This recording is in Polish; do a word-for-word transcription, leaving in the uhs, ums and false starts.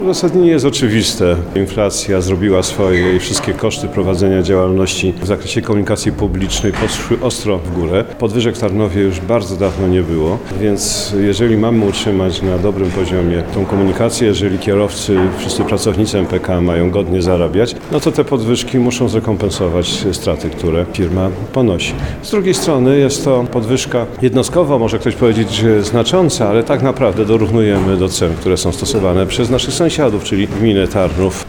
Uzasadnienie jest oczywiste. Inflacja zrobiła swoje i wszystkie koszty prowadzenia działalności w zakresie komunikacji publicznej poszły ostro w górę. Podwyżek w Tarnowie już bardzo dawno nie było, więc jeżeli mamy utrzymać na dobrym poziomie tą komunikację, jeżeli kierowcy, wszyscy pracownicy M P K mają godnie zarabiać, no to te podwyżki muszą zrekompensować straty, które firma ponosi. Z drugiej strony jest to podwyżka jednostkowo, może ktoś powiedzieć, że znacząca, ale tak naprawdę dorównujemy do cen, które są stosowane przez naszych sąsiadów, czyli gminę Tarnów.